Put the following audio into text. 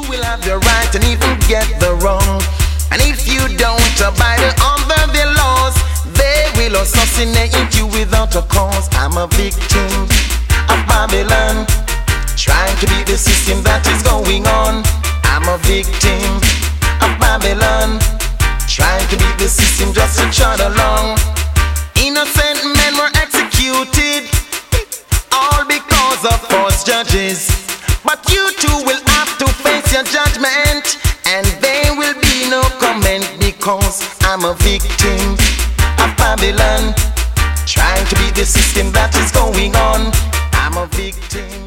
will have the right and even get the wrong. And if you don't abide under their laws, they will assassinate you without a cause. I'm a victim of Babylon, trying to beat the system that is going on. I'm a victim of Babylon, trying to beat the system just to trot along. Innocent men were executed, all because of false judges. But you too will have to face your judgment, and there will be no comment, because I'm a victim of Babylon, trying to beat the system that is going on. I'm a victim.